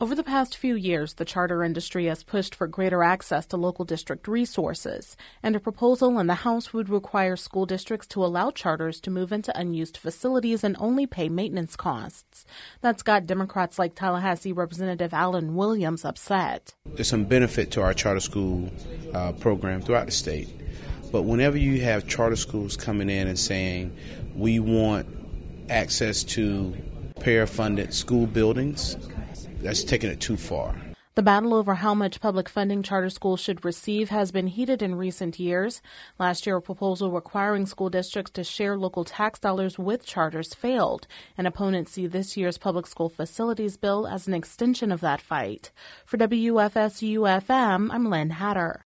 Over the past few years, the charter industry has pushed for greater access to local district resources, and a proposal in the House would require school districts to allow charters to move into unused facilities and only pay maintenance costs. That's got Democrats like Tallahassee Representative Alan Williams upset. There's some benefit to our charter school program throughout the state, but whenever you have charter schools coming in and saying, we want access to payer-funded school buildings, that's taking it too far. The battle over how much public funding charter schools should receive has been heated in recent years. Last year, a proposal requiring school districts to share local tax dollars with charters failed, and opponents see this year's public school facilities bill as an extension of that fight. For WFSU-FM, I'm Lynn Hatter.